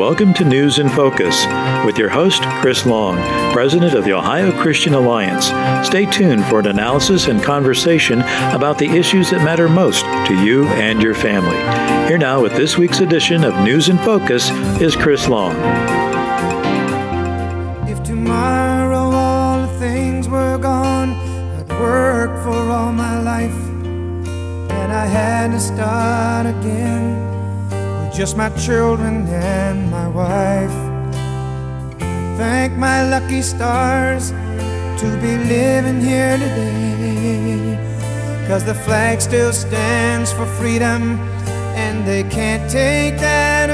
welcome to News in Focus with your host, Chris Long, President of the Ohio Christian Alliance. Stay tuned for an analysis and conversation about the issues that matter most to you and your family. Here now with this week's edition of News in Focus is Chris Long. If tomorrow all the things were gone, I'd worked for all my life, and I had to start again with just my children and my wife. I thank my lucky stars to be living here today, 'cause the flag still stands for freedom, and they can't take that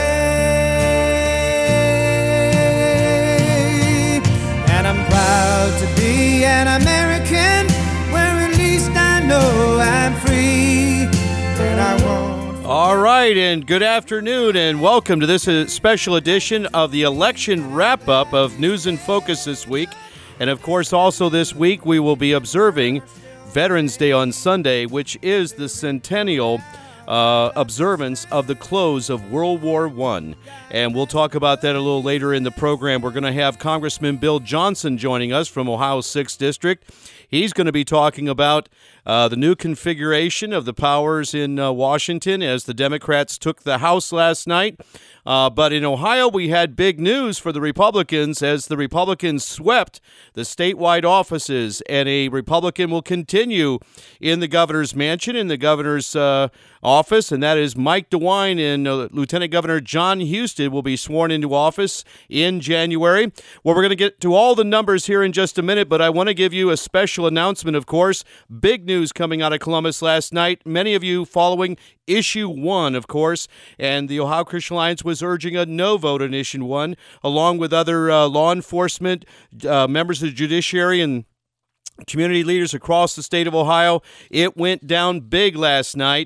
away. And I'm proud to be an American, where at least I know I'm free, and I won't. All right, and good afternoon, and welcome to this special edition of the election wrap-up of News in Focus this week. And of course, also this week, we will be observing Veterans Day on Sunday, which is the centennial observance of the close of World War I. And we'll talk about that a little later in the program. We're going to have Congressman Bill Johnson joining us from Ohio's 6th District. He's going to be talking about the new configuration of the powers in Washington as the Democrats took the House last night. But in Ohio, we had big news for the Republicans as the Republicans swept the statewide offices, and a Republican will continue in the governor's mansion, in the governor's office, and that is Mike DeWine, and Lieutenant Governor John Husted will be sworn into office in January. Well, we're going to get to all the numbers here in just a minute, but I want to give you a special announcement, of course. Big news coming out of Columbus last night. Many of you following Issue 1, of course, and the Ohio Christian Alliance was urging a no vote on Issue 1, along with other law enforcement, members of the judiciary, and community leaders across the state of Ohio. It went down big last night.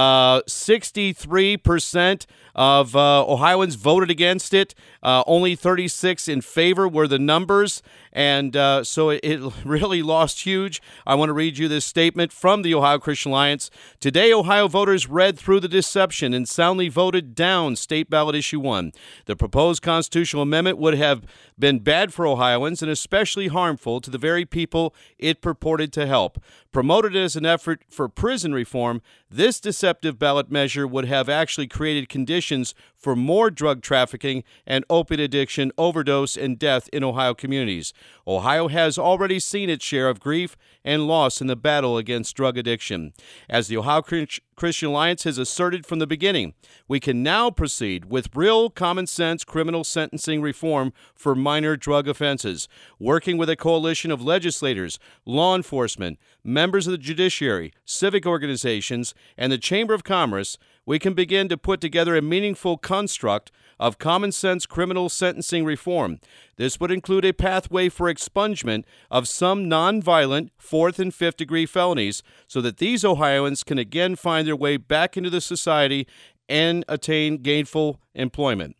63% of Ohioans voted against it. Only 36 in favor were the numbers, and so it really lost huge. I want to read you this statement from the Ohio Christian Alliance. Today, Ohio voters read through the deception and soundly voted down State Ballot Issue 1. The proposed constitutional amendment would have been bad for Ohioans and especially harmful to the very people it purported to help. Promoted as an effort for prison reform, this deceptive ballot measure would have actually created conditions for more drug trafficking and opiate addiction, overdose, and death in Ohio communities. Ohio has already seen its share of grief and loss in the battle against drug addiction. As the Ohio Christian Alliance has asserted from the beginning, we can now proceed with real common sense criminal sentencing reform for minor drug offenses. Working with a coalition of legislators, law enforcement, members of the judiciary, civic organizations, and the Chamber of Commerce, we can begin to put together a meaningful construct of common sense criminal sentencing reform. This would include a pathway for expungement of some nonviolent 4th and 5th degree felonies so that these Ohioans can again find their way back into the society and attain gainful employment.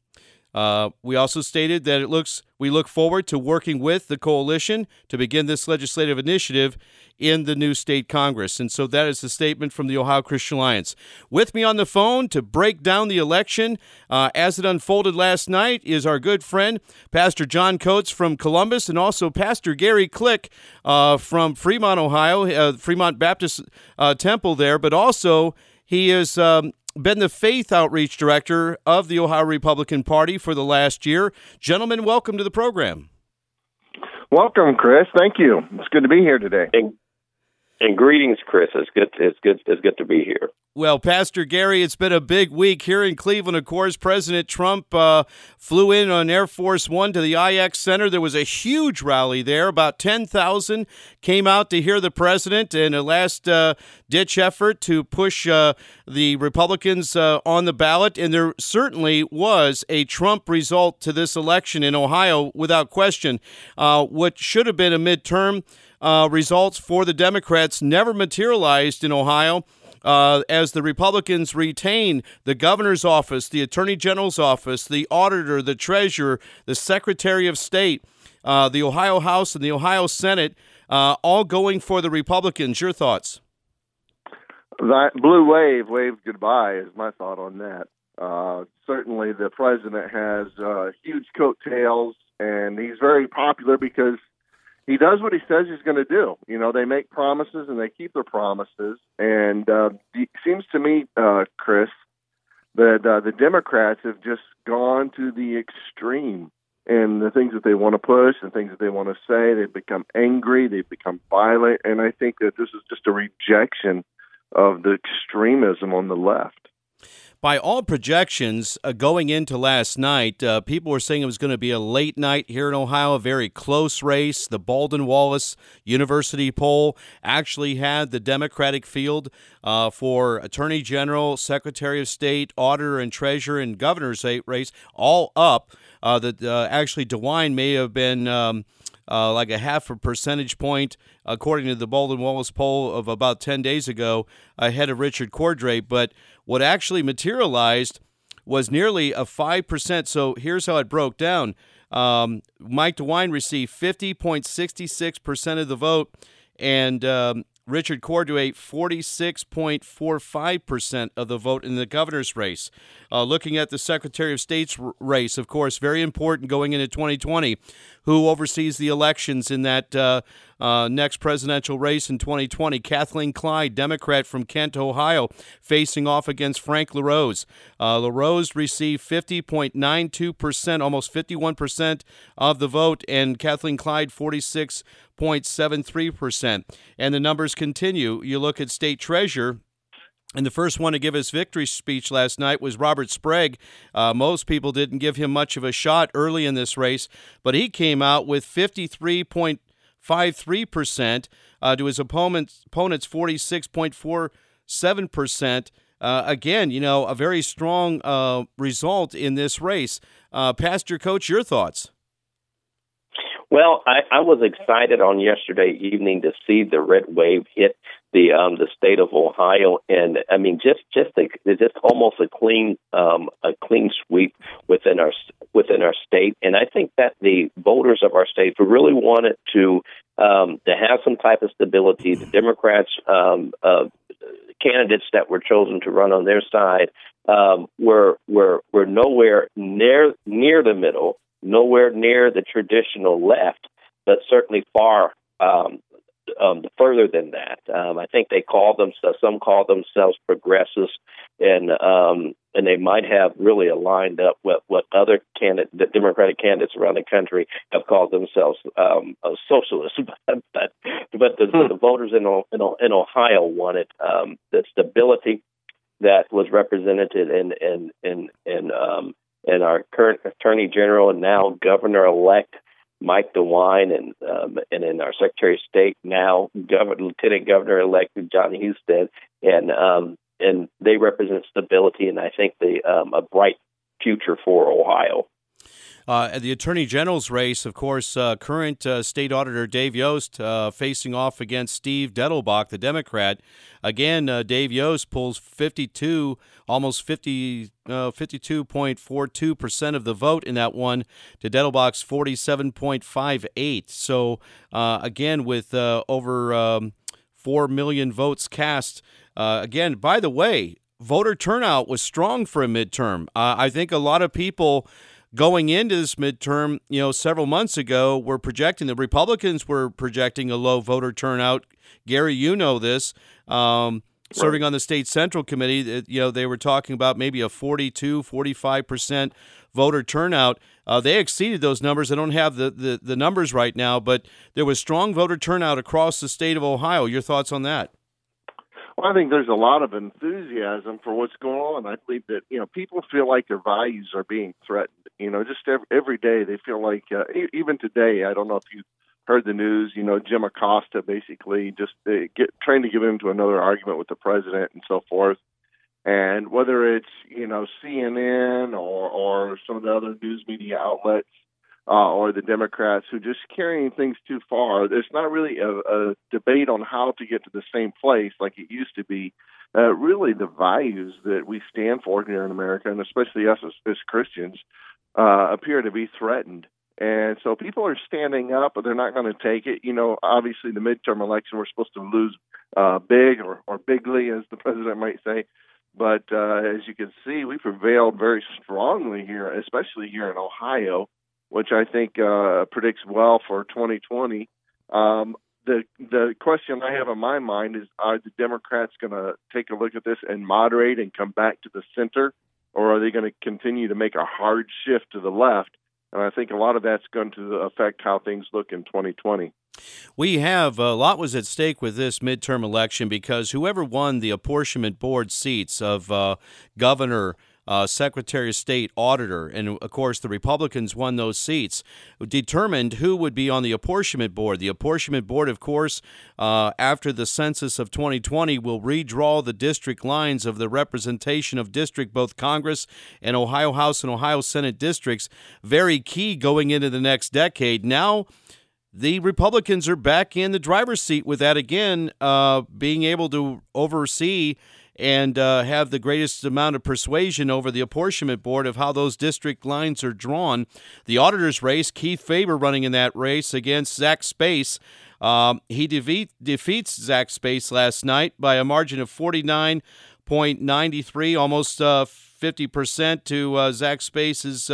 We also stated that we look forward to working with the coalition to begin this legislative initiative in the new state Congress. And so that is the statement from the Ohio Christian Alliance. With me on the phone to break down the election as it unfolded last night is our good friend, Pastor John Coates from Columbus, and also Pastor Gary Click from Fremont, Ohio, Fremont Baptist Temple there, but also he is been the Faith Outreach Director of the Ohio Republican Party for the last year. Gentlemen, welcome to the program. Welcome, Chris. Thank you. It's good to be here today. And greetings, Chris. It's good to be here. Well, Pastor Gary, it's been a big week here in Cleveland. Of course, President Trump flew in on Air Force One to the IX Center. There was a huge rally there. About 10,000 came out to hear the president in a last-ditch effort to push the Republicans on the ballot. And there certainly was a Trump result to this election in Ohio, without question. What should have been a midterm results for the Democrats never materialized in Ohio. As the Republicans retain the governor's office, the attorney general's office, the auditor, the treasurer, the secretary of state, the Ohio House and the Ohio Senate, all going for the Republicans. Your thoughts? That blue wave waved goodbye is my thought on that. Certainly, the president has huge coattails, and he's very popular because he does what he says he's going to do. You know, they make promises and they keep their promises. And it seems to me, Chris, that the Democrats have just gone to the extreme in the things that they want to push and things that they want to say. They've become angry. They've become violent. And I think that this is just a rejection of the extremism on the left. By all projections, going into last night, people were saying it was going to be a late night here in Ohio, a very close race. The Baldwin-Wallace University poll actually had the Democratic field for Attorney General, Secretary of State, Auditor and Treasurer, and Governor's race all up. Actually, DeWine may have been like a half a percentage point, according to the Baldwin-Wallace poll of about 10 days ago, ahead of Richard Cordray. But what actually materialized was nearly a 5%. So here's how it broke down. Mike DeWine received 50.66% of the vote, and Richard Cordray, 46.45% of the vote in the governor's race. Looking at the Secretary of State's race, of course, very important going into 2020. Who oversees the elections in that next presidential race in 2020? Kathleen Clyde, Democrat from Kent, Ohio, facing off against Frank LaRose. LaRose received 50.92%, almost 51% of the vote, and Kathleen Clyde, 46.73%. And the numbers continue. You look at state treasurer, and the first one to give his victory speech last night was Robert Sprague. Most people didn't give him much of a shot early in this race, but he came out with 53.53% to his opponent's 46.47%. Again, you know, a very strong result in this race. Pastor Coach, your thoughts? Well, I was excited on yesterday evening to see the red wave hit the state of Ohio, and I mean just almost a clean sweep within our state. And I think that the voters of our state really wanted to have some type of stability. The Democrats candidates that were chosen to run on their side were nowhere near the middle, nowhere near the traditional left, but certainly far further than that. I think some call themselves progressives, and they might have really aligned up with what other the Democratic candidates around the country have called themselves socialists. But the voters in Ohio wanted the stability that was represented in our current Attorney General and now Governor-elect Mike DeWine, and in our Secretary of State now Lieutenant Governor-elect Johnny Husted, and they represent stability, and I think a bright future for Ohio. The Attorney General's race, of course, current State Auditor Dave Yost facing off against Steve Dettelbach, the Democrat. Again, Dave Yost pulls 52.42% of the vote in that one to Dettelbach's 47.58. So, again, with over 4 million votes cast. Again, by the way, voter turnout was strong for a midterm. I think a lot of people going into this midterm, several months ago, the Republicans were projecting a low voter turnout. Gary, you know this, serving on the State Central Committee, they were talking about maybe a 45% voter turnout. They exceeded those numbers. I don't have the numbers right now, but there was strong voter turnout across the state of Ohio. Your thoughts on that? Well, I think there's a lot of enthusiasm for what's going on. I believe that, people feel like their values are being threatened. Just every day they feel like, even today, I don't know if you heard the news, Jim Acosta basically just trying to get into another argument with the president and so forth. And whether it's, CNN or some of the other news media outlets, or the Democrats who just carrying things too far. There's not really a debate on how to get to the same place like it used to be. Really, the values that we stand for here in America, and especially us as Christians, appear to be threatened. And so people are standing up, but they're not going to take it. Obviously, the midterm election, we're supposed to lose big or bigly, as the president might say. But as you can see, we prevailed very strongly here, especially here in Ohio, which I think predicts well for 2020. The question I have in my mind is, are the Democrats going to take a look at this and moderate and come back to the center, or are they going to continue to make a hard shift to the left? And I think a lot of that's going to affect how things look in 2020. We have a lot was at stake with this midterm election because whoever won the apportionment board seats of governor, Secretary of State, auditor, and of course the Republicans won those seats, determined who would be on the apportionment board. The apportionment board, of course, after the census of 2020, will redraw the district lines of the representation of district, both Congress and Ohio House and Ohio Senate districts, very key going into the next decade. Now, the Republicans are back in the driver's seat with that again, being able to oversee and have the greatest amount of persuasion over the apportionment board of how those district lines are drawn. The auditor's race, Keith Faber running in that race against Zach Space. He defeats Zach Space last night by a margin of 49.93, almost 50% to Zach Space's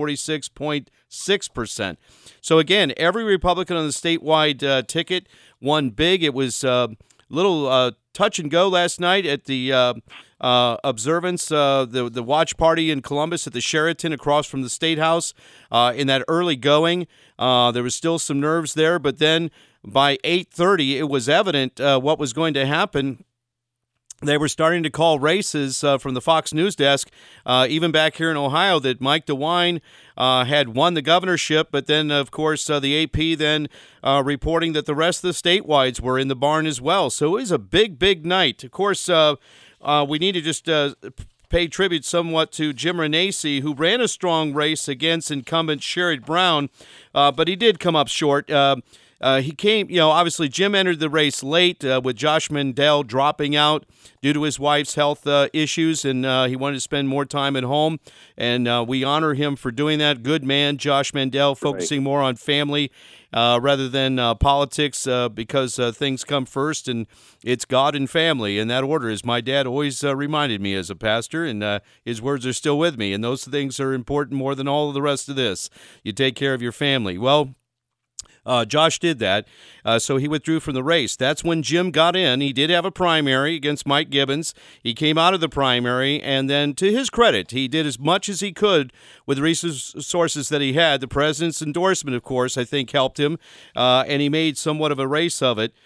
46.6%. So again, every Republican on the statewide ticket won big. It was little touch and go last night at the observance, the watch party in Columbus at the Sheraton across from the State House. In that early going, there was still some nerves there, but then by 8:30, it was evident what was going to happen. They were starting to call races from the Fox News desk, even back here in Ohio, that Mike DeWine had won the governorship, but then, of course, the AP then reporting that the rest of the statewides were in the barn as well. So it was a big, big night. Of course, we need to just pay tribute somewhat to Jim Renacci, who ran a strong race against incumbent Sherrod Brown, but he did come up short. He came, obviously Jim entered the race late with Josh Mandel dropping out due to his wife's health issues, and he wanted to spend more time at home, and we honor him for doing that. Good man, Josh Mandel, focusing more on family rather than politics because things come first, and it's God and family in that order, as my dad always reminded me as a pastor, and his words are still with me, and those things are important more than all of the rest of this. You take care of your family. Well, Josh did that, so he withdrew from the race. That's when Jim got in. He did have a primary against Mike Gibbons. He came out of the primary, and then, to his credit, he did as much as he could with the resources that he had. The president's endorsement, of course, I think helped him, and he made somewhat of a race of it.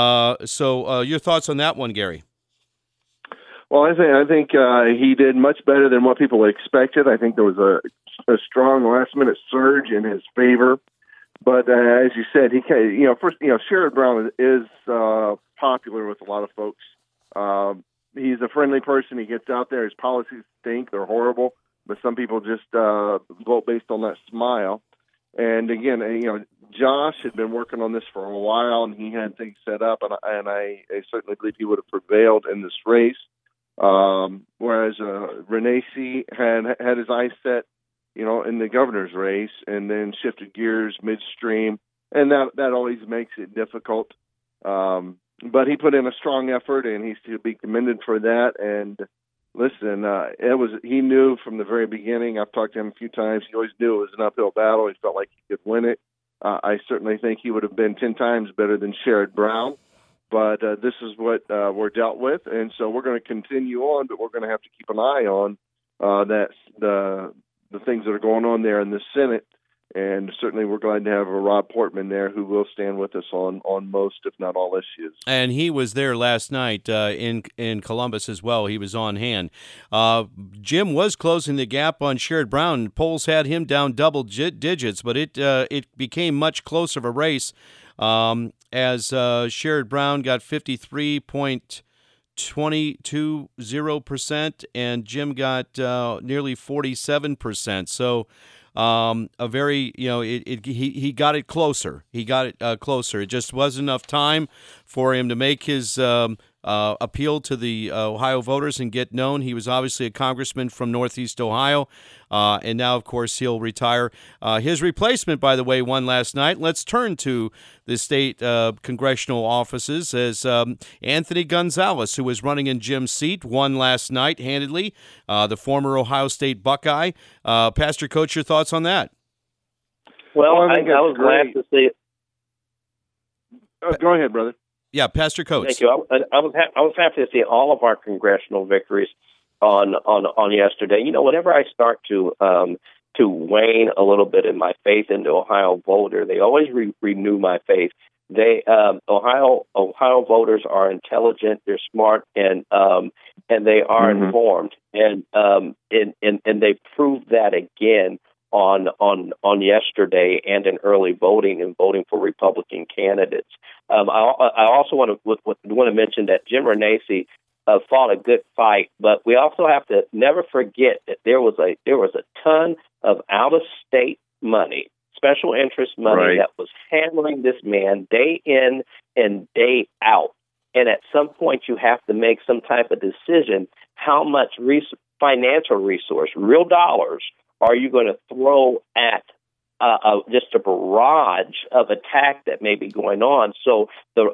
So your thoughts on that one, Gary? Well, I think he did much better than what people expected. I think there was a strong last-minute surge in his favor. But as you said, Sherrod Brown is popular with a lot of folks. He's a friendly person. He gets out there. His policies stink. They're horrible. But some people just vote based on that smile. And again, Josh had been working on this for a while, and he had things set up. And I certainly believe he would have prevailed in this race. Whereas Renacci had his eyes set, in the governor's race, and then shifted gears midstream, and that always makes it difficult. But he put in a strong effort, and he's to be commended for that. And listen, he knew from the very beginning. I've talked to him a few times. He always knew it was an uphill battle. He felt like he could win it. I certainly think he would have been 10 times better than Sherrod Brown. But this is what we're dealt with, and so we're going to continue on. But we're going to have to keep an eye on the things that are going on there in the Senate, and certainly we're glad to have a Rob Portman there who will stand with us on most, if not all, issues. And he was there last night in Columbus as well. He was on hand. Jim was closing the gap on Sherrod Brown. Polls had him down double digits, but it became much closer of a race as Sherrod Brown got 53.220%, and Jim got nearly 47%. So a very, he got it closer. He got it closer. It just wasn't enough time for him to make his appeal to the Ohio voters and get known. He was obviously a congressman from Northeast Ohio, and now, of course, he'll retire. His replacement, by the way, won last night. Let's turn to the state congressional offices as Anthony Gonzalez, who was running in Jim's seat, won last night handedly, the former Ohio State Buckeye. Pastor Coates, your thoughts on that? Well, I was glad to see it. Go ahead, brother. Yeah, Pastor Coates. Thank you. I was happy to see all of our congressional victories on yesterday. You know, whenever I start to wane a little bit in my faith in the Ohio voter, they always renew my faith. Ohio voters are intelligent, they're smart, and they are informed, and they proved that again on yesterday and in early voting and voting for Republican candidates. I also want to mention that Jim Renacci fought a good fight, but we also have to never forget that there was a ton of out-of-state money, special interest money that was handling this man day in and day out. And at some point, you have to make some type of decision: how much financial resource, real dollars, are you going to throw at just a barrage of attack that may be going on? So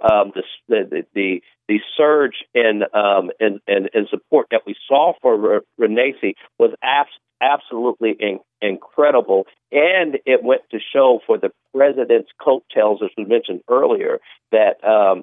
the surge in support that we saw for Renacci was absolutely incredible, and it went to show for the president's coattails, as we mentioned earlier, that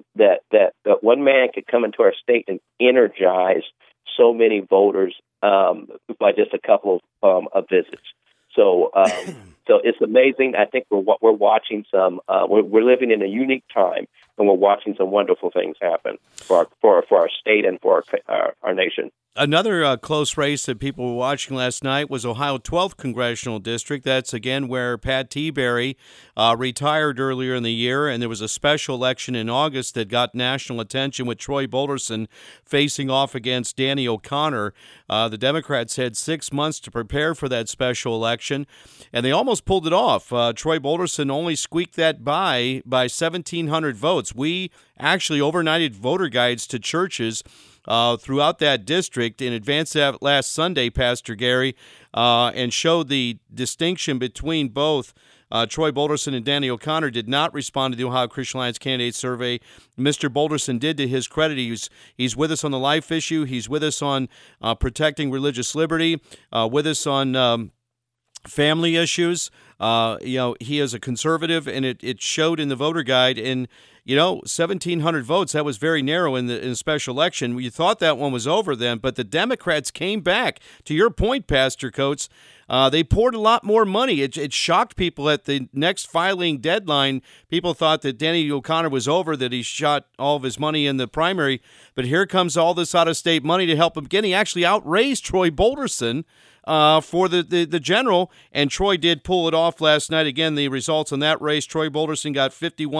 one man could come into our state and energize so many voters by just a couple of visits. So it's amazing. I think we're watching we're living in a unique time, and we're watching some wonderful things happen for our state and for our nation. Another close race that people were watching last night was Ohio 12th Congressional District. That's, again, where Pat Tiberi retired earlier in the year, and there was a special election in August that got national attention with Troy Bolderson facing off against Danny O'Connor. The Democrats had 6 months to prepare for that special election, and they almost pulled it off. Troy Bolderson only squeaked that by 1,700 votes. We actually overnighted voter guides to churches throughout that district in advance of last Sunday, Pastor Gary, and showed the distinction between both. Troy Bolderson and Danny O'Connor did not respond to the Ohio Christian Alliance candidate survey. Mr. Bolderson did, to his credit. He's with us on the life issue. He's with us on protecting religious liberty, with us on family issues. He is a conservative, and it showed in the voter guide. And 1,700 votes, that was very narrow in the special election. You thought that one was over then, but the Democrats came back. To your point, Pastor Coates, they poured a lot more money. It shocked people at the next filing deadline. People thought that Danny O'Connor was over, that he shot all of his money in the primary. But here comes all this out-of-state money to help him again. He actually outraised Troy Bolderson for the general, and Troy did pull it off last night. Again, the results in that race: Troy Bolderson got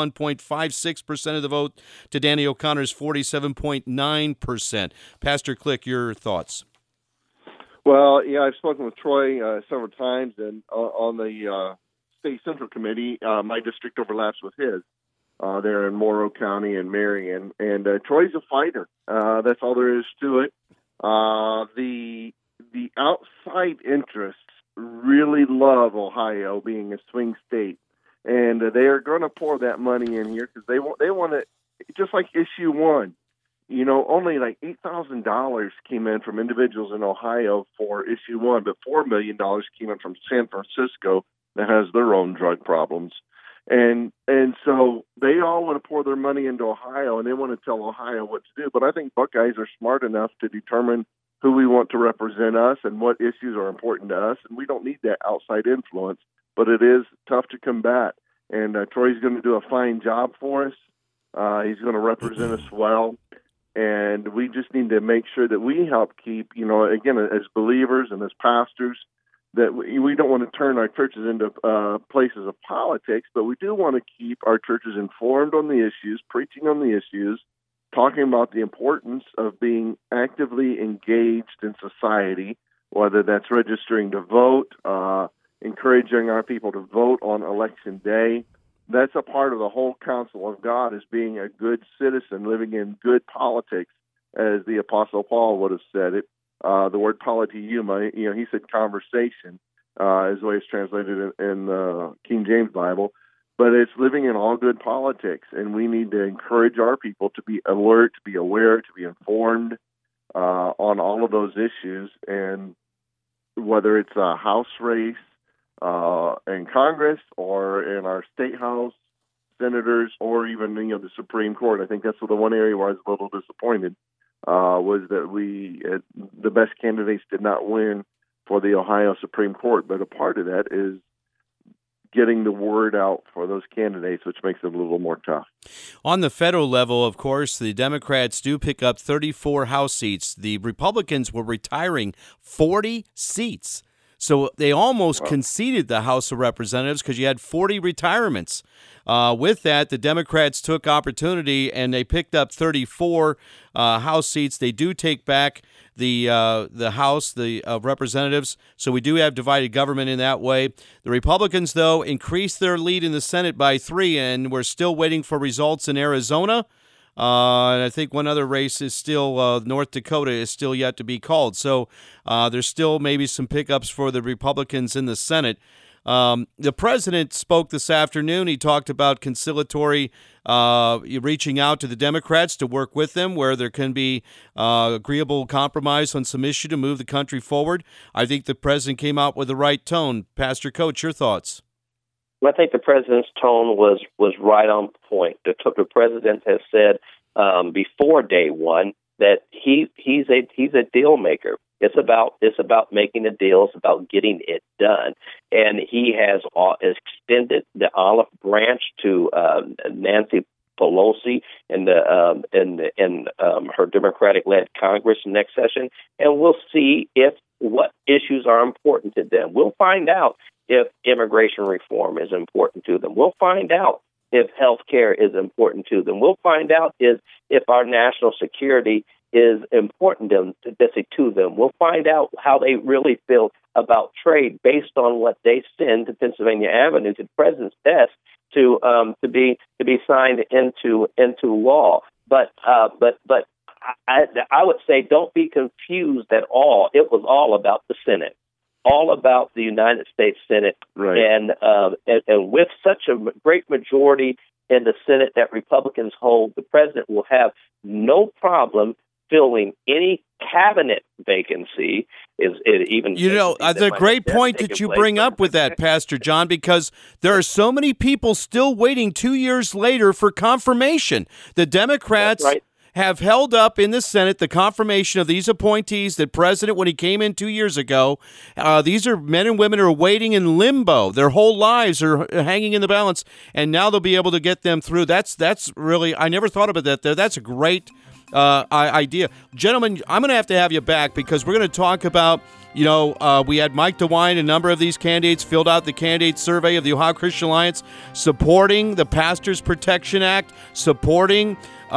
51.56% of the vote to Danny O'Connor's 47.9%. Pastor Click, your thoughts? Well, yeah, I've spoken with Troy several times, and on the State Central Committee, my district overlaps with his. There in Morrow County and Marion, and Troy's a fighter. That's all there is to it. The outside interests really love Ohio being a swing state, and they are going to pour that money in here because they want to, just like issue one. Only like $8,000 came in from individuals in Ohio for issue one, but $4 million came in from San Francisco that has their own drug problems. And so they all want to pour their money into Ohio, and they want to tell Ohio what to do. But I think Buckeyes are smart enough to determine who we want to represent us and what issues are important to us. And we don't need that outside influence, but it is tough to combat. And Troy's going to do a fine job for us. He's going to represent us well. And we just need to make sure that we help keep, again, as believers and as pastors, that we don't want to turn our churches into places of politics, but we do want to keep our churches informed on the issues, preaching on the issues, talking about the importance of being actively engaged in society, whether that's registering to vote, encouraging our people to vote on election day. That's a part of the whole counsel of God, is being a good citizen, living in good politics. as the Apostle Paul would have said it. The word politeuma, he said conversation, is the way it's translated in the King James Bible. But it's living in all good politics, and we need to encourage our people to be alert, to be aware, to be informed on all of those issues. And whether it's a House race in Congress or in our state house, senators, or even the Supreme Court, I think that's the one area where I was a little disappointed, was that the best candidates did not win for the Ohio Supreme Court. But a part of that is getting the word out for those candidates, which makes it a little more tough. On the federal level, of course, the Democrats do pick up 34 House seats. The Republicans were retiring 40 seats. So they almost conceded the House of Representatives because you had 40 retirements. With that, the Democrats took opportunity and they picked up 34 House seats. They do take back the House of Representatives, so we do have divided government in that way. The Republicans, though, increased their lead in the Senate by 3, and we're still waiting for results in Arizona. And I think one other race is still, North Dakota is still yet to be called. So there's still maybe some pickups for the Republicans in the Senate. The president spoke this afternoon. He talked about conciliatory reaching out to the Democrats to work with them where there can be agreeable compromise on some issue to move the country forward. I think the president came out with the right tone. Pastor Coates, your thoughts? I think the president's tone was right on point. The president has said before day one that he's a deal maker. It's about making a deal. It's about getting it done. And he has extended the olive branch to Nancy Pelosi and her Democratic-led Congress next session, and we'll see what issues are important to them. We'll find out if immigration reform is important to them. We'll find out if health care is important to them. We'll find out if our national security is important to them. We'll find out how they really feel about trade based on what they send to Pennsylvania Avenue to the president's desk to be signed into law. But I would say don't be confused at all. It was all about the Senate, all about the United States Senate, right. And with such a great majority in the Senate that Republicans hold, the president will have no problem filling any cabinet vacancy. The great point that you bring up with that, Pastor John, because there are so many people still waiting 2 years later for confirmation. The Democrats have held up in the Senate the confirmation of these appointees that President, when he came in 2 years ago, these are men and women who are waiting in limbo. Their whole lives are hanging in the balance, and now they'll be able to get them through. That's really, I never thought about that there. That's a great idea. Gentlemen, I'm going to have you back because we're going to talk about, we had Mike DeWine, a number of these candidates filled out the candidate survey of the Ohio Christian Alliance, supporting the Pastors Protection Act, supporting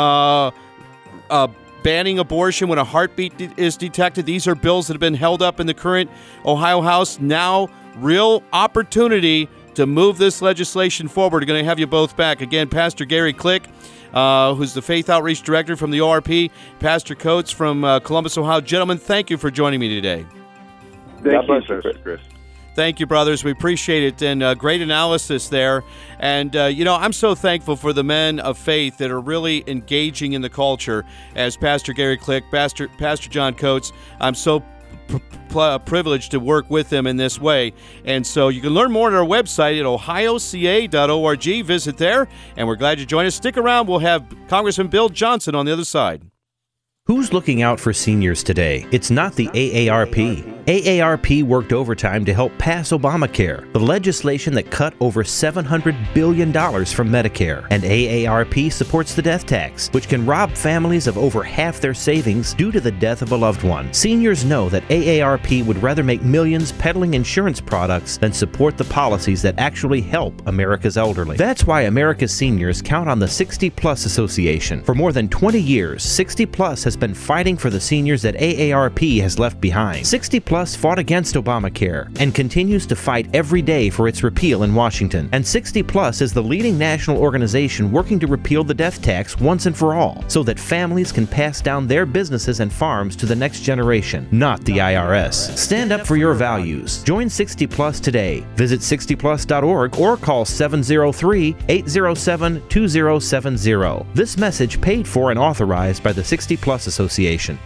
banning abortion when a heartbeat is detected. These are bills that have been held up in the current Ohio House. Now, real opportunity to move this legislation forward. We're going to have you both back. Again, Pastor Gary Click, who's the Faith Outreach Director from the ORP, Pastor Coates from Columbus, Ohio. Gentlemen, thank you for joining me today. Thank you, Chris. Thank you, brothers. We appreciate it, and great analysis there. And, I'm so thankful for the men of faith that are really engaging in the culture, as Pastor Gary Click, Pastor John Coates. I'm so privileged to work with them in this way. And so you can learn more on our website at ohioca.org. Visit there, and we're glad you joined us. Stick around. We'll have Congressman Bill Johnson on the other side. Who's looking out for seniors today? It's not the AARP. AARP worked overtime to help pass Obamacare, the legislation that cut over $700 billion from Medicare. And AARP supports the death tax, which can rob families of over half their savings due to the death of a loved one. Seniors know that AARP would rather make millions peddling insurance products than support the policies that actually help America's elderly. That's why America's seniors count on the 60 Plus Association. For more than 20 years, 60 Plus has been fighting for the seniors that AARP has left behind. 60 Plus Plus fought against Obamacare and continues to fight every day for its repeal in Washington. And 60 Plus is the leading national organization working to repeal the death tax once and for all, so that families can pass down their businesses and farms to the next generation, not the IRS. Stand up for your values. Join 60 Plus today. Visit 60plus.org or call 703-807-2070. This message paid for and authorized by the 60 Plus Association.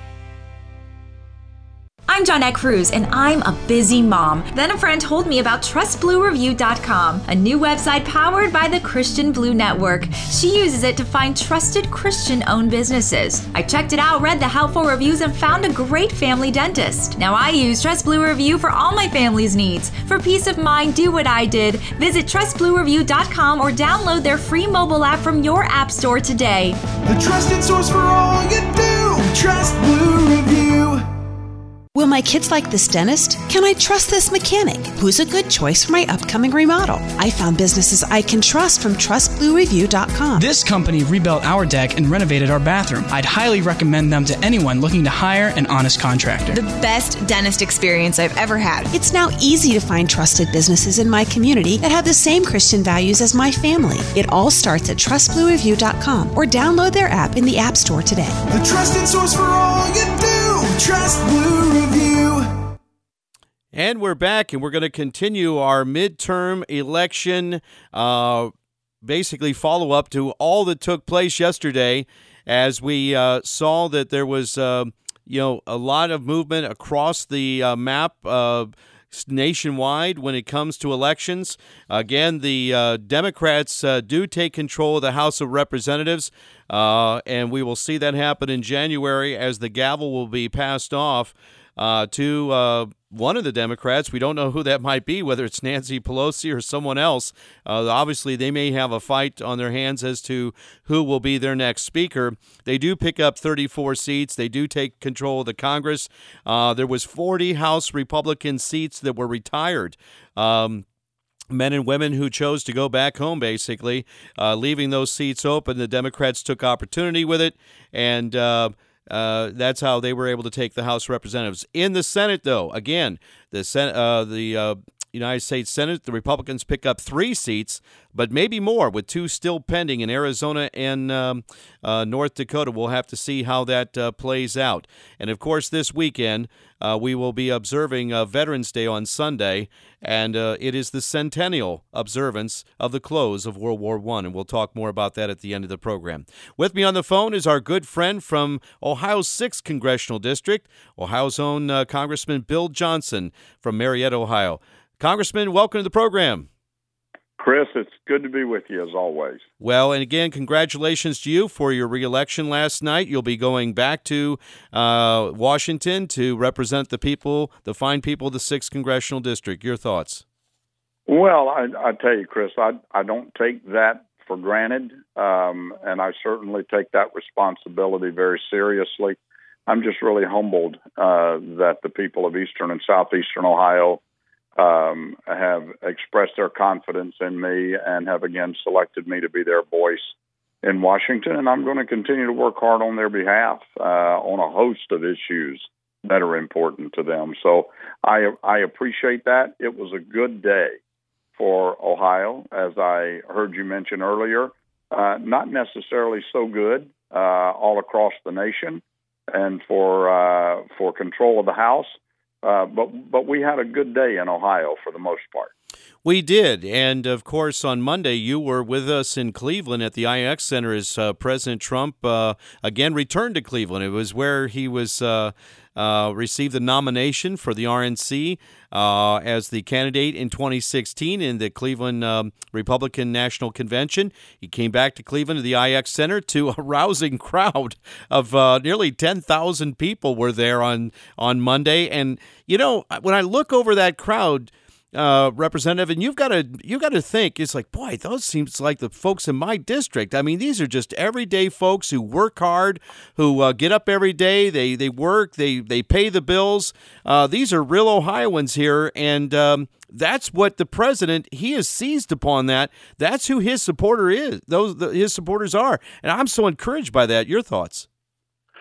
I'm Johnette Cruz, and I'm a busy mom. Then a friend told me about TrustBlueReview.com, a new website powered by the Christian Blue Network. She uses it to find trusted Christian-owned businesses. I checked it out, read the helpful reviews, and found a great family dentist. Now I use Trust Blue Review for all my family's needs. For peace of mind, do what I did. Visit TrustBlueReview.com or download their free mobile app from your app store today. The trusted source for all you do. Trust Blue Review. Will my kids like this dentist? Can I trust this mechanic? Who's a good choice for my upcoming remodel? I found businesses I can trust from TrustBlueReview.com. This company rebuilt our deck and renovated our bathroom. I'd highly recommend them to anyone looking to hire an honest contractor. The best dentist experience I've ever had. It's now easy to find trusted businesses in my community that have the same Christian values as my family. It all starts at TrustBlueReview.com or download their app in the App Store today. The trusted source for all you do. Trust Blue Review. And we're back, and we're going to continue our midterm election, basically follow up to all that took place yesterday, as we saw that there was, a lot of movement across the map nationwide when it comes to elections. Again, the Democrats do take control of the House of Representatives, and we will see that happen in January as the gavel will be passed off to one of the Democrats. We don't know who that might be, whether it's Nancy Pelosi or someone else. Obviously, they may have a fight on their hands as to who will be their next speaker. They do pick up 34 seats. They do take control of the Congress. There was 40 House Republican seats that were retired. Men and women who chose to go back home, basically, leaving those seats open. The Democrats took opportunity with it, and that's how they were able to take the House of Representatives. In the Senate, though, again, the United States Senate, the Republicans pick up 3 seats, but maybe more, with 2 still pending in Arizona and North Dakota. We'll have to see how that plays out. And, of course, this weekend, we will be observing Veterans Day on Sunday, and it is the centennial observance of the close of World War I, and we'll talk more about that at the end of the program. With me on the phone is our good friend from Ohio's 6th Congressional District, Ohio's own Congressman Bill Johnson from Marietta, Ohio. Congressman, welcome to the program. Chris, it's good to be with you as always. Well, and again, congratulations to you for your re-election last night. You'll be going back to Washington to represent the people, the fine people of the 6th Congressional District. Your thoughts? Well, I tell you, Chris, I don't take that for granted, and I certainly take that responsibility very seriously. I'm just really humbled that the people of Eastern and Southeastern Ohio have expressed their confidence in me and have again selected me to be their voice in Washington. And I'm going to continue to work hard on their behalf on a host of issues that are important to them. So I appreciate that. It was a good day for Ohio, as I heard you mention earlier. Not necessarily so good all across the nation and for control of the House. But we had a good day in Ohio for the most part. We did. And, of course, on Monday, you were with us in Cleveland at the IX Center as President Trump, again, returned to Cleveland. It was where he was received the nomination for the RNC as the candidate in 2016 in the Cleveland Republican National Convention. He came back to Cleveland to the IX Center to a rousing crowd of nearly 10,000 people were there on Monday. And, you know, when I look over that crowd, Representative, and you've got to think, it's like, boy, those seems like the folks in my district. I mean, these are just everyday folks who work hard, who get up every day. They work, they pay the bills. These are real Ohioans here, and that's what the president, he has seized upon that. That's who his supporter is. His supporters are, and I'm so encouraged by that. Your thoughts?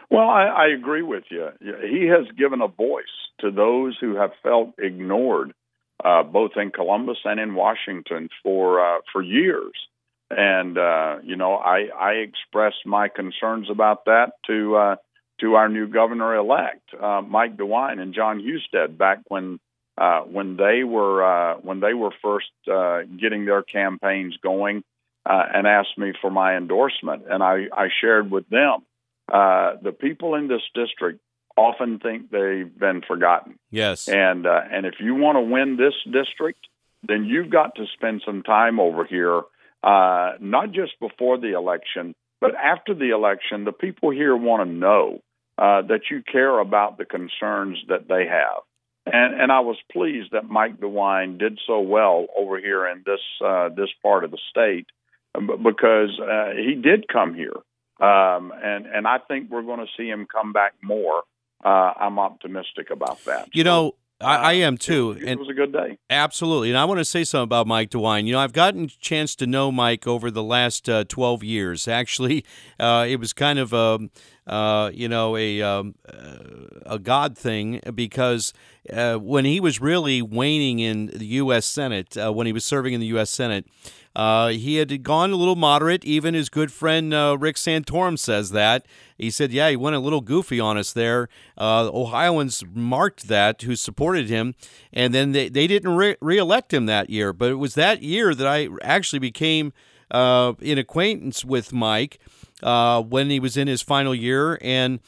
Well, I agree with you. He has given a voice to those who have felt ignored, both in Columbus and in Washington for years. And I expressed my concerns about that to our new governor-elect, Mike DeWine and John Husted, back when they were first getting their campaigns going, and asked me for my endorsement. And I shared with them. The people in this district often think they've been forgotten. Yes. And if you want to win this district, then you've got to spend some time over here, not just before the election, but after the election. The people here want to know that you care about the concerns that they have. And I was pleased that Mike DeWine did so well over here in this part of the state, because he did come here. And I think we're going to see him come back more. I'm optimistic about that. I am too. It was a good day. Absolutely. And I want to say something about Mike DeWine. I've gotten a chance to know Mike over the last 12 years. Actually, it was kind of a God thing, because when he was really waning in the U.S. Senate, when he was serving in the U.S. Senate, he had gone a little moderate. Even his good friend Rick Santorum says that. He said, he went a little goofy on us there. Ohioans marked that, who supported him, and then they didn't re-elect him that year. But it was that year that I actually became in acquaintance with Mike when he was in his final year. And,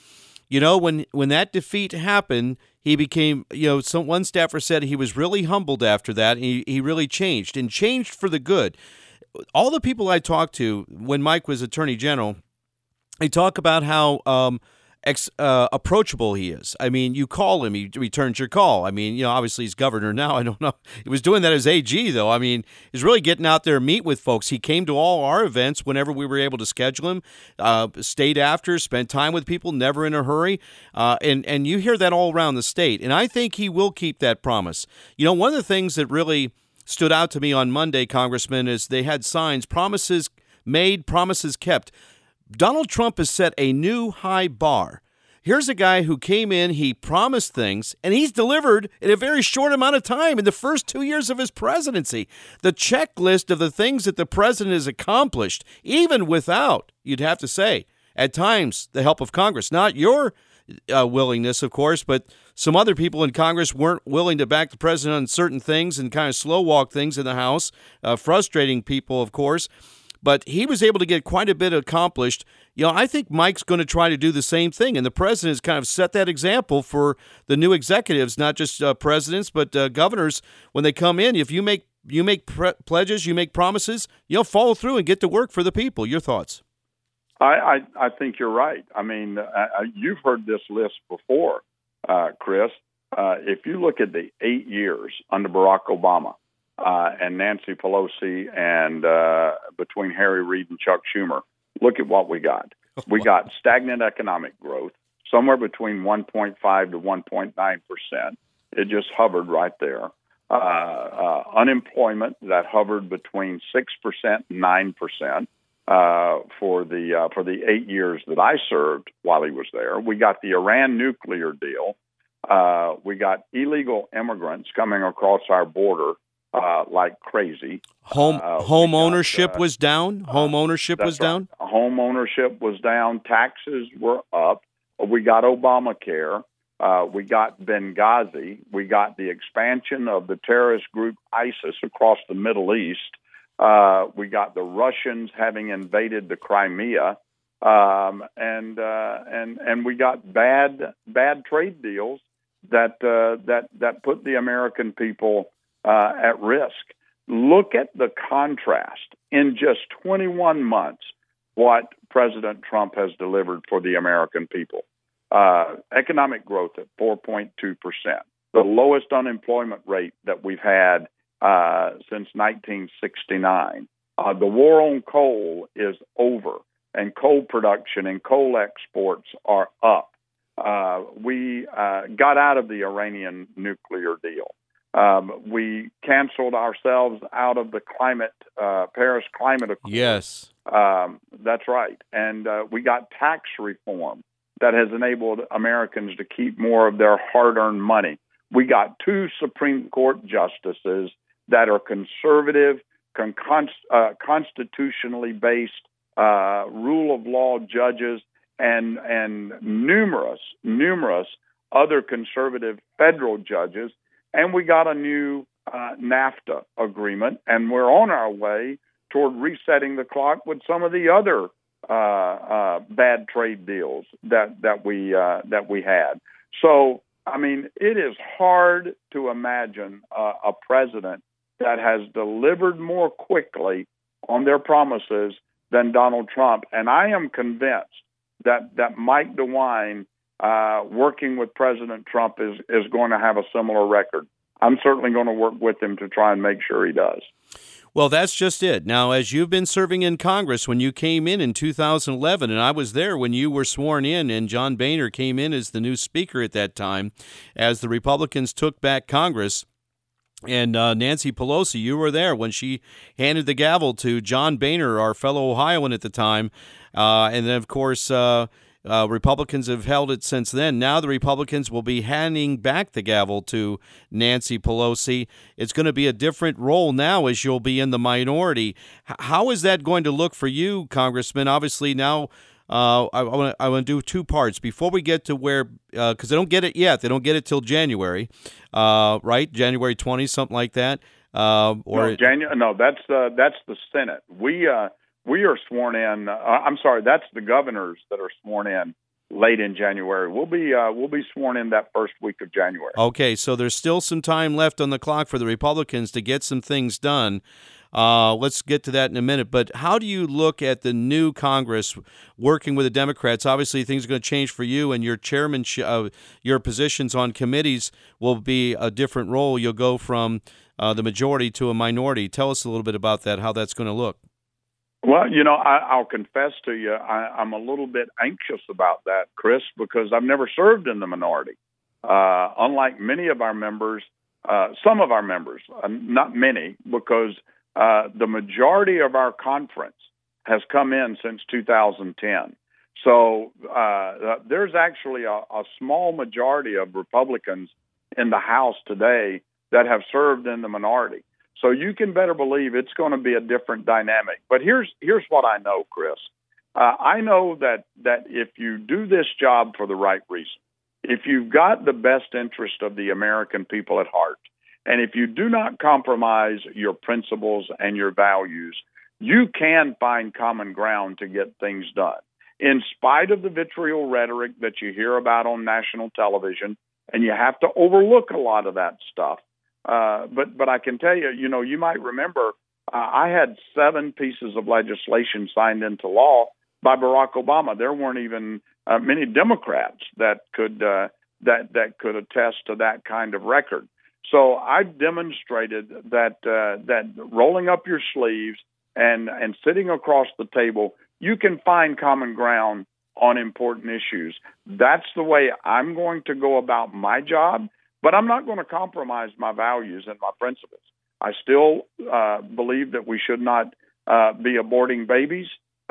when that defeat happened, he became, one staffer said he was really humbled after that. He really changed for the good. All the people I talked to when Mike was Attorney General, they talk about how approachable he is. I mean, you call him, he returns your call. I mean, obviously he's governor now. I don't know. He was doing that as AG, though. I mean, he's really getting out there and meet with folks. He came to all our events whenever we were able to schedule him, stayed after, spent time with people, never in a hurry. And you hear that all around the state. And I think he will keep that promise. One of the things that really stood out to me on Monday, Congressman, is they had signs, promises made, promises kept. Donald Trump has set a new high bar. Here's a guy who came in, he promised things, and he's delivered in a very short amount of time in the first 2 years of his presidency. The checklist of the things that the president has accomplished, even without, you'd have to say, at times, the help of Congress. Not your willingness, of course, but some other people in Congress weren't willing to back the president on certain things and kind of slow walk things in the House, frustrating people, of course. But he was able to get quite a bit accomplished. I think Mike's going to try to do the same thing, and the president has kind of set that example for the new executives, not just presidents, but governors. When they come in, if you make pledges, you make promises, follow through and get to work for the people. Your thoughts? I think you're right. I mean, you've heard this list before, Chris. If you look at the 8 years under Barack Obama and Nancy Pelosi, and between Harry Reid and Chuck Schumer, look at what we got. We got stagnant economic growth, somewhere between 1.5 to 1.9%. It just hovered right there. Unemployment that hovered between 6% and 9%. For the 8 years that I served while he was there. We got the Iran nuclear deal. We got illegal immigrants coming across our border like crazy. Home ownership was down. Home ownership was down. Right. Home ownership was down. Taxes were up. We got Obamacare. We got Benghazi. We got the expansion of the terrorist group ISIS across the Middle East. We got the Russians having invaded the Crimea, and we got bad trade deals that put the American people at risk. Look at the contrast in just 21 months. What President Trump has delivered for the American people: economic growth at 4.2%, the lowest unemployment rate that we've had since 1969. The war on coal is over, and coal production and coal exports are up. We got out of the Iranian nuclear deal. We canceled ourselves out of the Paris Climate Accord. Yes. That's right. And we got tax reform that has enabled Americans to keep more of their hard-earned money. We got 2 Supreme Court justices that are conservative, constitutionally based, rule of law judges, and numerous other conservative federal judges. And we got a new NAFTA agreement, and we're on our way toward resetting the clock with some of the other bad trade deals that we had. So, I mean, it is hard to imagine a president that has delivered more quickly on their promises than Donald Trump. And I am convinced that Mike DeWine, working with President Trump, is going to have a similar record. I'm certainly going to work with him to try and make sure he does. Well, that's just it. Now, as you've been serving in Congress, when you came in 2011, and I was there when you were sworn in, and John Boehner came in as the new speaker at that time, as the Republicans took back Congress, and Nancy Pelosi, you were there when she handed the gavel to John Boehner, our fellow Ohioan at the time, and then, of course, Republicans have held it since then. Now the Republicans will be handing back the gavel to Nancy Pelosi. It's going to be a different role now as you'll be in the minority. How is that going to look for you, Congressman? Obviously now I want to do 2 parts before we get to where, because they don't get it yet. They don't get it till January, right? January 20, something like that. No, that's the Senate. We are sworn in. I'm sorry, that's the governors that are sworn in late in January. We'll be sworn in that first week of January. Okay, so there's still some time left on the clock for the Republicans to get some things done. Let's get to that in a minute. But how do you look at the new Congress working with the Democrats? Obviously, things are going to change for you, and your chairmanship, your positions on committees will be a different role. You'll go from the majority to a minority. Tell us a little bit about that, how that's going to look. Well, I'll confess to you, I'm a little bit anxious about that, Chris, because I've never served in the minority. Unlike many of our members, some of our members, not many, because the majority of our conference has come in since 2010. So there's actually a small majority of Republicans in the House today that have served in the minority. So you can better believe it's going to be a different dynamic. But here's what I know, Chris. I know that if you do this job for the right reason, if you've got the best interest of the American people at heart, and if you do not compromise your principles and your values, you can find common ground to get things done. In spite of the vitriol rhetoric that you hear about on national television, and you have to overlook a lot of that stuff. But I can tell you, you might remember I had 7 pieces of legislation signed into law by Barack Obama. There weren't even many Democrats that could attest to that kind of record. So I've demonstrated that rolling up your sleeves and sitting across the table, you can find common ground on important issues. That's the way I'm going to go about my job. But I'm not going to compromise my values and my principles. I still believe that we should not be aborting babies.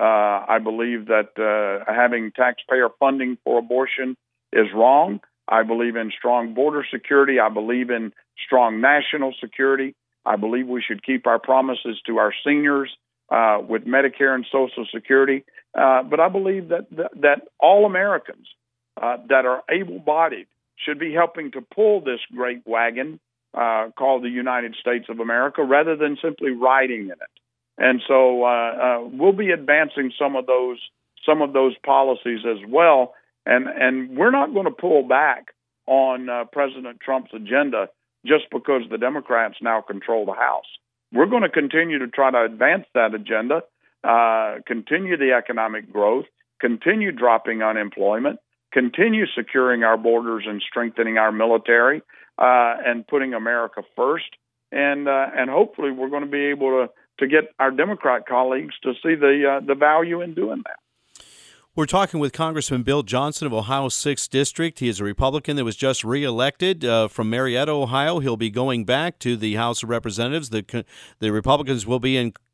I believe that having taxpayer funding for abortion is wrong. I believe in strong border security. I believe in strong national security. I believe we should keep our promises to our seniors with Medicare and Social Security. But I believe that all Americans that are able-bodied should be helping to pull this great wagon called the United States of America rather than simply riding in it. And so we'll be advancing some of those policies as well. And we're not going to pull back on President Trump's agenda just because the Democrats now control the House. We're going to continue to try to advance that agenda, continue the economic growth, continue dropping unemployment, continue securing our borders and strengthening our military, and putting America first. And hopefully we're going to be able to get our Democrat colleagues to see the value in doing that. We're talking with Congressman Bill Johnson of Ohio's 6th District. He is a Republican that was just reelected from Marietta, Ohio. He'll be going back to the House of Representatives. The Republicans will be in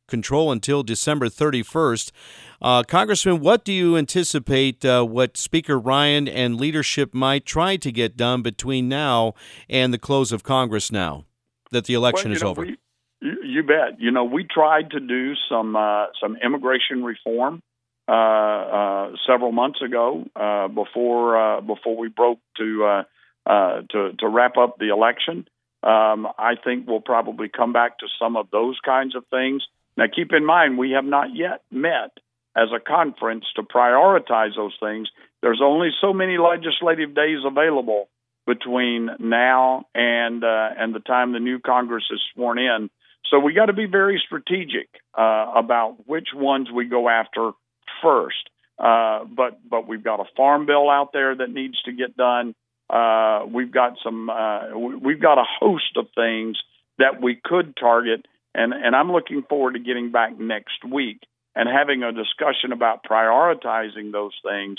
control until December 31st. Congressman, what do you anticipate what Speaker Ryan and leadership might try to get done between now and the close of Congress now that the election is over? You bet. We tried to do some immigration reform several months ago before we broke to wrap up the election. I think we'll probably come back to some of those kinds of things. Now, keep in mind, we have not yet met as a conference to prioritize those things. There's only so many legislative days available between now and the time the new Congress is sworn in. So we got to be very strategic about which ones we go after first. But we've got a farm bill out there that needs to get done. We've got a host of things that we could target, and I'm looking forward to getting back next week and having a discussion about prioritizing those things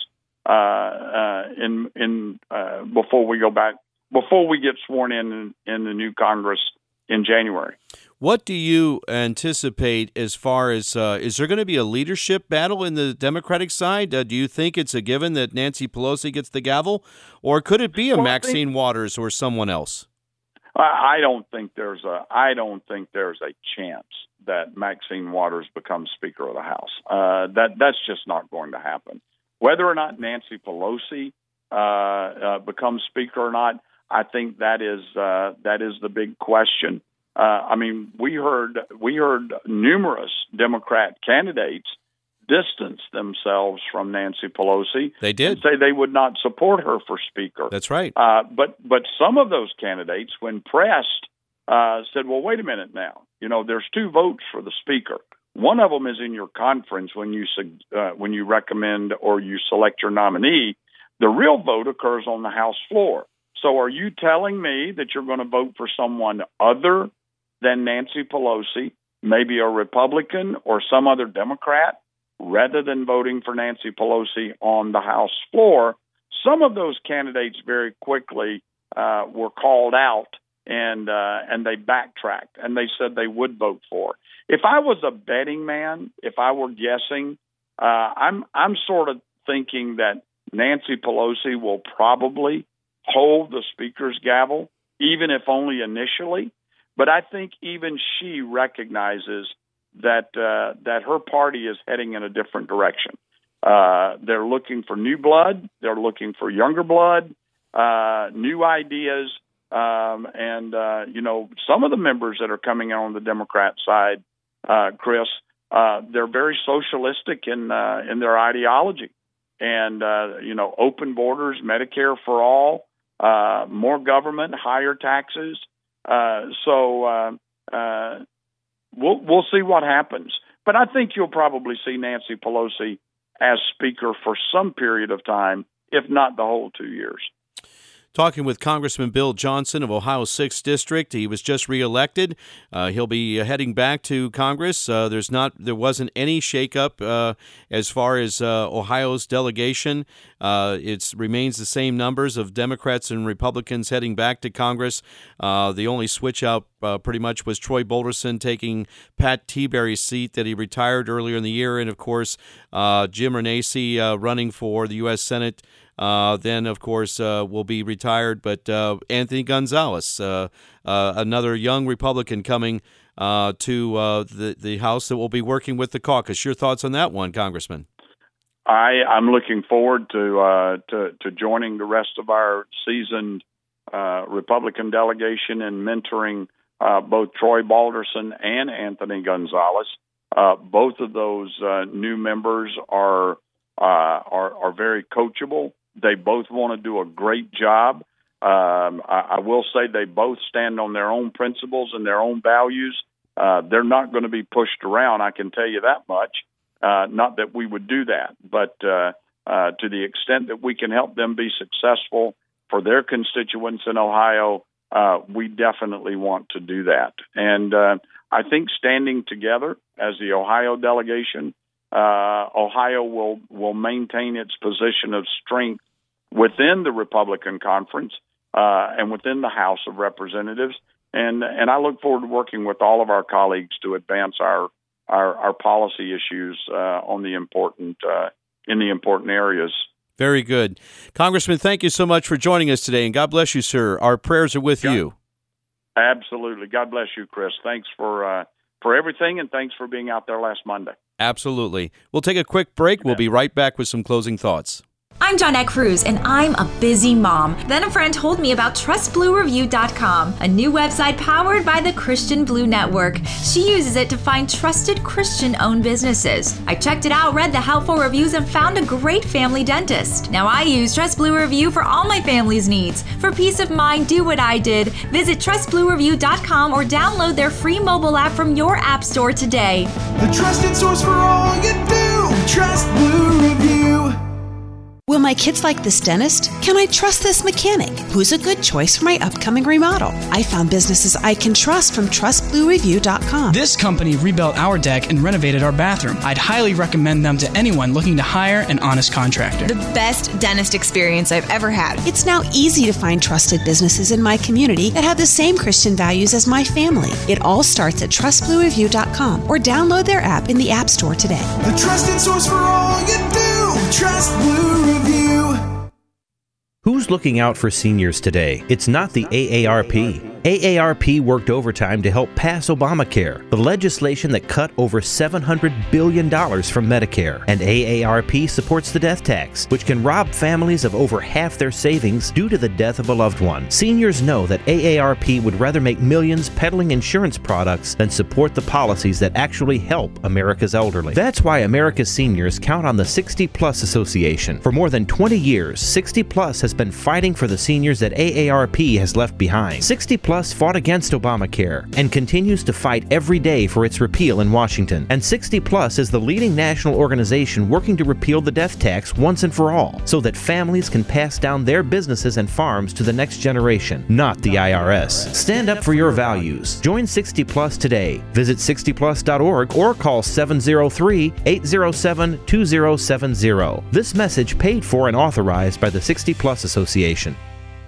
before we get sworn in the new Congress in January. What do you anticipate as far as is there going to be a leadership battle in the Democratic side? Do you think it's a given that Nancy Pelosi gets the gavel, or could it be Maxine Waters or someone else? I don't think there's a chance that Maxine Waters becomes Speaker of the House. That's just not going to happen. Whether or not Nancy Pelosi becomes Speaker or not, I think that is the big question. We heard numerous Democrat candidates distance themselves from Nancy Pelosi. They did. And say they would not support her for Speaker. That's right. But some of those candidates, when pressed, said, "Well, wait a minute now. There's 2 votes for the Speaker. One of them is in your conference when you recommend or you select your nominee. The real vote occurs on the House floor. So are you telling me that you're going to vote for someone other than Nancy Pelosi, maybe a Republican or some other Democrat, rather than voting for Nancy Pelosi on the House floor?" Some of those candidates very quickly were called out, and they backtracked, and they said they would vote for. If I was a betting man, if I were guessing, I'm sort of thinking that Nancy Pelosi will probably hold the Speaker's gavel, even if only initially. But I think even she recognizes that her party is heading in a different direction. They're looking for new blood. They're looking for younger blood, new ideas. And some of the members that are coming on the Democrat side, Chris, they're very socialistic in their ideology. And, open borders, Medicare for all, more government, higher taxes. So we'll see what happens. But I think you'll probably see Nancy Pelosi as Speaker for some period of time, if not the whole 2 years. Talking with Congressman Bill Johnson of Ohio's 6th District. He was just reelected. He'll be heading back to Congress. There wasn't any shakeup as far as Ohio's delegation. It remains the same numbers of Democrats and Republicans heading back to Congress. The only switch out pretty much was Troy Bolderson taking Pat Tiberi's seat that he retired earlier in the year, and of course Jim Renacci running for the U.S. Senate. Then, of course, will be retired. But Anthony Gonzalez, another young Republican coming to the House that will be working with the caucus. Your thoughts on that one, Congressman? I'm looking forward to joining the rest of our seasoned Republican delegation and mentoring both Troy Balderson and Anthony Gonzalez. Both of those new members are very coachable. They both want to do a great job. I will say they both stand on their own principles and their own values. They're not going to be pushed around, I can tell you that much. Not that we would do that, but to the extent that we can help them be successful for their constituents in Ohio, we definitely want to do that. And I think standing together as the Ohio delegation, Ohio will maintain its position of strength within the Republican conference and within the House of Representatives. And I look forward to working with all of our colleagues to advance our our policy issues on the important in the important areas. Very good. Congressman, thank you so much for joining us today, and God bless you, sir. Our prayers are with you. Absolutely. God bless you, Chris. Thanks for everything, and thanks for being out there last Monday. Absolutely. We'll take a quick break. We'll be right back with some closing thoughts. I'm Johnette Cruz, and I'm a busy mom. Then a friend told me about TrustBlueReview.com, a new website powered by the Christian Blue Network. She uses it to find trusted Christian-owned businesses. I checked it out, read the helpful reviews, and found a great family dentist. Now I use Trust Blue Review for all my family's needs. For peace of mind, do what I did. Visit TrustBlueReview.com or download their free mobile app from your app store today. The trusted source for all you do. Trust Blue Review. Will my kids like this dentist? Can I trust this mechanic? Who's a good choice for my upcoming remodel? I found businesses I can trust from TrustBlueReview.com. This company rebuilt our deck and renovated our bathroom. I'd highly recommend them to anyone looking to hire an honest contractor. The best dentist experience I've ever had. It's now easy to find trusted businesses in my community that have the same Christian values as my family. It all starts at TrustBlueReview.com or download their app in the App Store today. The trusted source for all you do. Trust Blue Review. Who's looking out for seniors today? It's not the AARP. AARP worked overtime to help pass Obamacare, the legislation that cut over $700 billion from Medicare. And AARP supports the death tax, which can rob families of over half their savings due to the death of a loved one. Seniors know that AARP would rather make millions peddling insurance products than support the policies that actually help America's elderly. That's why America's seniors count on the 60 Plus Association. For more than 20 years, 60 Plus has been fighting for the seniors that AARP has left behind. 60 Plus fought against Obamacare and continues to fight every day for its repeal in Washington. And 60 Plus is the leading national organization working to repeal the death tax once and for all, so that families can pass down their businesses and farms to the next generation, not the IRS. Stand up for your values. Join 60 Plus today. Visit 60plus.org or call 703-807-2070. This message paid for and authorized by the 60 Plus Association.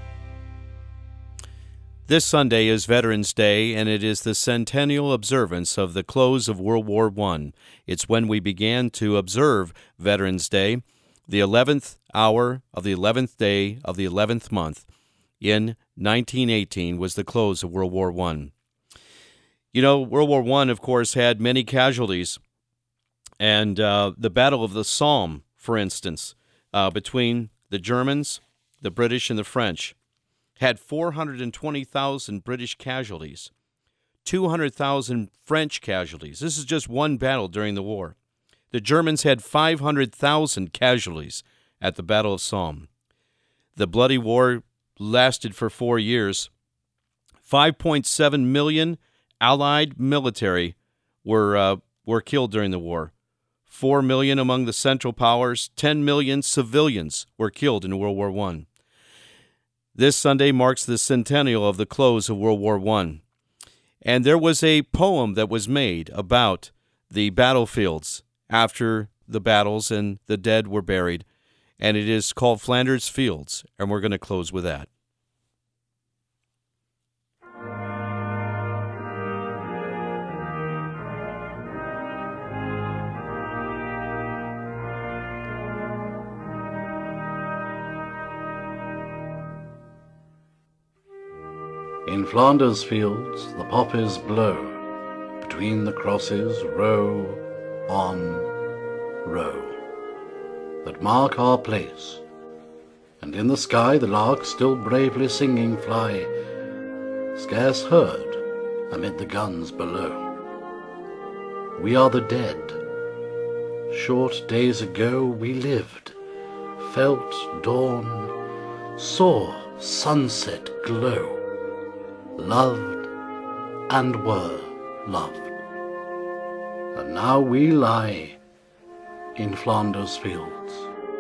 This Sunday is Veterans Day, and it is the centennial observance of the close of World War I. It's when we began to observe Veterans Day, the 11th hour of the 11th day of the 11th month in 1918 was the close of World War I. You know, World War I, of course, had many casualties, and the Battle of the Somme, for instance, between the Germans, the British, and the French, had 420,000 British casualties, 200,000 French casualties. This is just one battle during the war. The Germans had 500,000 casualties at the Battle of Somme. The bloody war lasted for 4 years. 5.7 million Allied military were killed during the war. 4 million among the Central Powers, 10 million civilians were killed in World War I. This Sunday marks the centennial of the close of World War I. And there was a poem that was made about the battlefields after the battles and the dead were buried. And it is called Flanders Fields, and we're going to close with that. In Flanders fields the poppies blow, between the crosses row on row, that mark our place, and in the sky the larks still bravely singing fly, scarce heard amid the guns below. We are the dead. Short days ago we lived, felt dawn, saw sunset glow, loved and were loved. And now we lie in Flanders fields.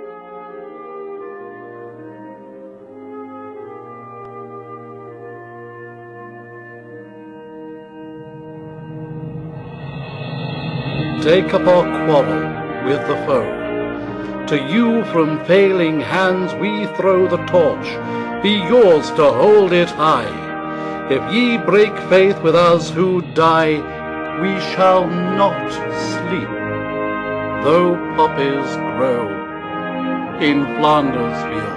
Take up our quarrel with the foe. To you from failing hands we throw the torch, be yours to hold it high. If ye break faith with us who die, we shall not sleep, though poppies grow in Flanders fields.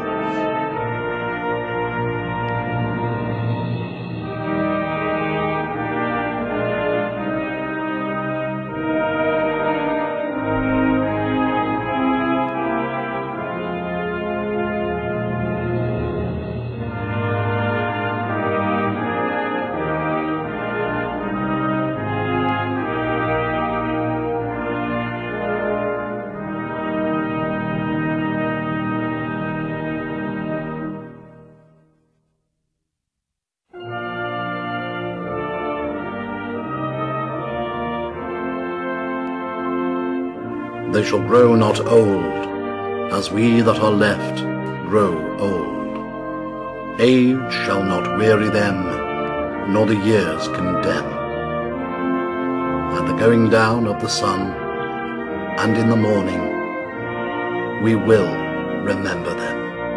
They shall grow not old, as we that are left grow old. Age shall not weary them, nor the years condemn. At the going down of the sun, and in the morning, we will remember them.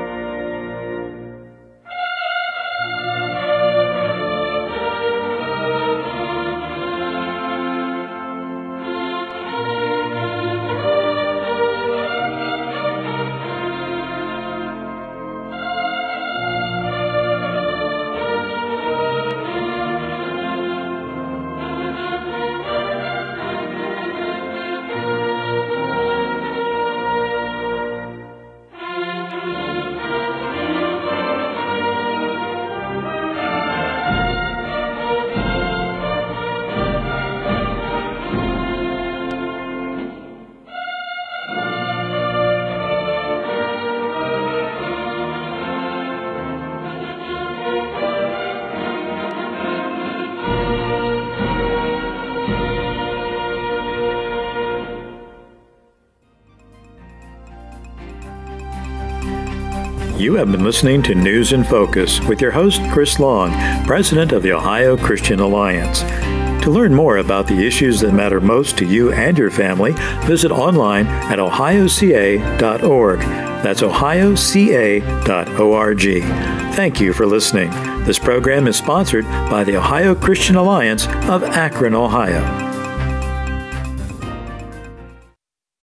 You have been listening to News in Focus with your host, Chris Long, President of the Ohio Christian Alliance. To learn more about the issues that matter most to you and your family, visit online at ohioca.org. That's ohioca.org. Thank you for listening. This program is sponsored by the Ohio Christian Alliance of Akron, Ohio.